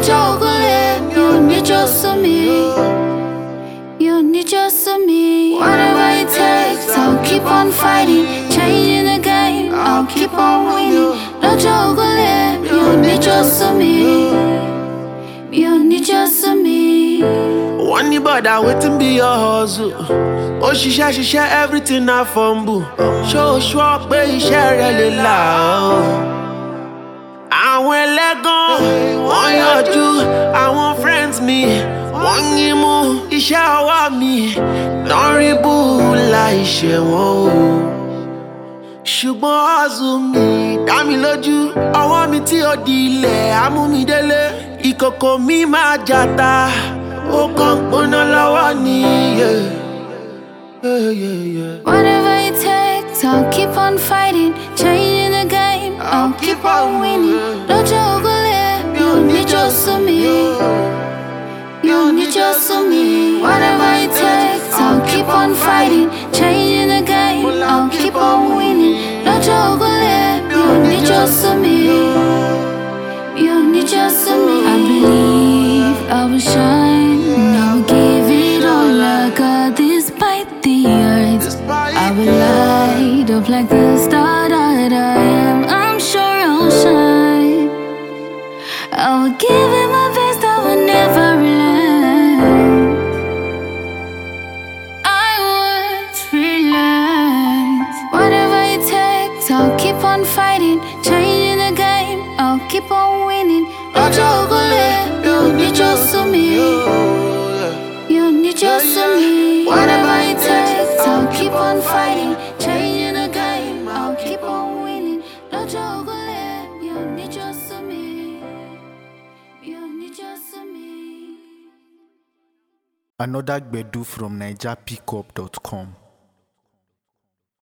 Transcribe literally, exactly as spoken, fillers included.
chocolate, you need just me. You need just me. Whatever it takes, I'll keep on fighting. Changing the game, I'll keep on winning. No chocolate, you need just me. You need just me. One you bother waiting be your hustle. Oh, she share, she share everything I fumble. Show show up, baby, share really loud. Àwọn ẹlẹ́gàn, wọ́n yọjú, àwọn friends mi, wọ́n yín mú iṣẹ́ ọwọ́ mi, lọ́rí bú láì ṣe wọ́n o. Ṣùgbọ́n hustle mi dá mi lójú, ọwọ́ mi tí ó di ilẹ̀ á mú mi délé. Ìkòkò mi máa jata, ó kàn gbóná lọ́wọ́ ni. Whatever it takes, I'll keep on fighting. Changing the game, I'll keep on winning. No chocolate, you need just me. You need just me. Whatever it takes, I'll keep on fighting. Changing the game, I'll keep on winning. No chocolate, you need just me. You need just me. I believe I will shine. I will give it all I got despite the odds. I will light up like the star that I am. I'm sure I'll shine. I will give it my best. I will never relent. I won't relent. Whatever it takes, I'll keep on fighting. Changing the game, I'll keep on winning. No chocolate, you need just me. You need just me. Whatever it takes, I'll keep on fighting. Changing the game, I'll keep on winning. No chocolate, you need just me. You need just me. Another Gbedu from Niger Pickup dot com.